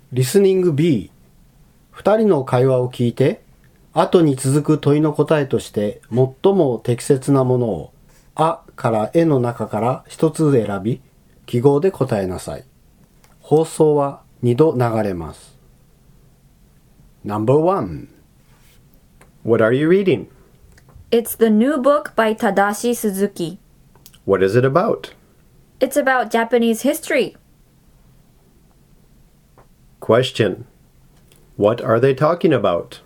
リスニング B。2人の会話を聞いて、後に続く問いの答えとして最も適切なものをあからえの中から一つ選び、記号で答えなさい。放送は2度流れます。No.1 What are you reading? It's the new book by Tadashi Suzuki. What is it about? It's about Japanese history. Question. What are they talking about?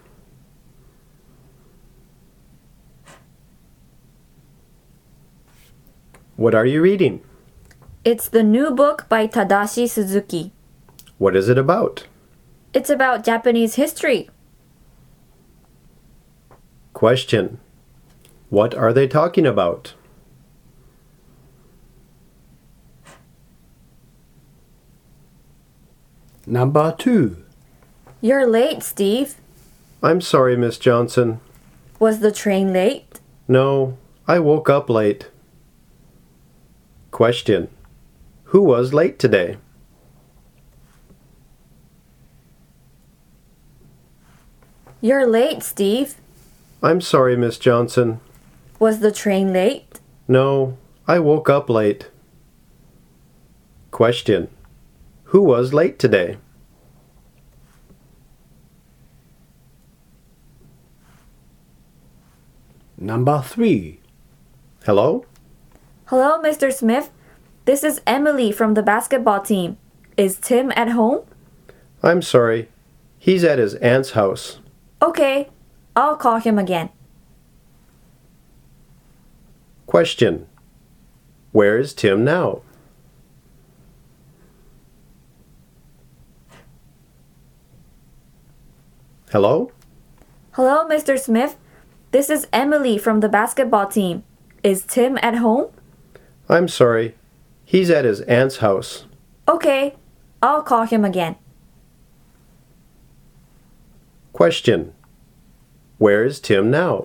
What are you reading? It's the new book by Tadashi Suzuki. What is it about? It's about Japanese history. Question. What are they talking about? No.2 You're late, Steve. I'm sorry, Miss Johnson. Was the train late? No, I woke up late. Question. Who was late today? You're late, Steve. I'm sorry, Miss Johnson. Was the train late? No, I woke up late. Question. Who was late today? No.3 Hello? Hello, Mr. Smith. This is Emily from the basketball team. Is Tim at home? I'm sorry. He's at his aunt's house. Okay, I'll call him again. Question. Where is Tim now? Hello? Hello, Mr. Smith. This is Emily from the basketball team. Is Tim at home? I'm sorry. He's at his aunt's house. Okay, I'll call him again. Question. Where is Tim now?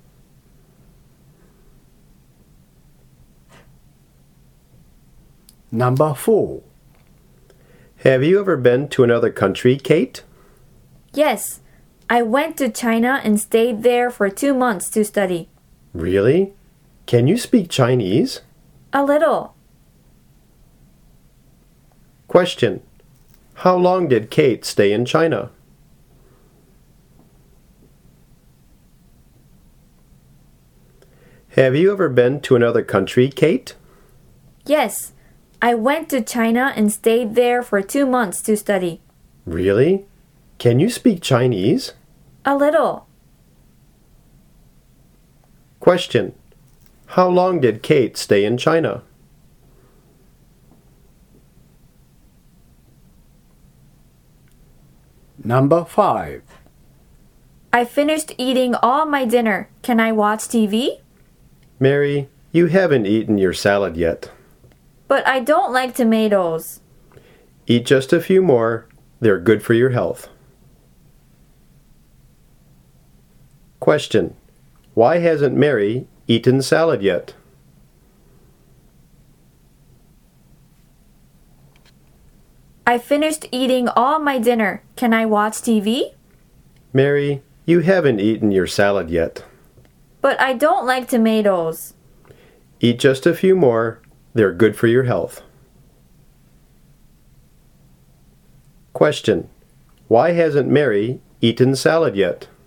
No.4 Have you ever been to another country, Kate? Yes, I went to China and stayed there for 2 months to study. Really? Can you speak Chinese? A little. Question. How long did Kate stay in China? Have you ever been to another country, Kate? Yes, I went to China and stayed there for 2 months to study. Really? Can you speak Chinese? A little. Question. How long did Kate stay in China? No.5 I finished eating all my dinner. Can I watch TV? Mary, you haven't eaten your salad yet. But I don't like tomatoes. Eat just a few more. They're good for your health. Question. Why hasn't Mary eaten salad yet? I finished eating all my dinner. Can I watch TV? Mary, you haven't eaten your salad yet. But I don't like tomatoes. Eat just a few more. They're good for your health. Question. Why hasn't Mary eaten salad yet?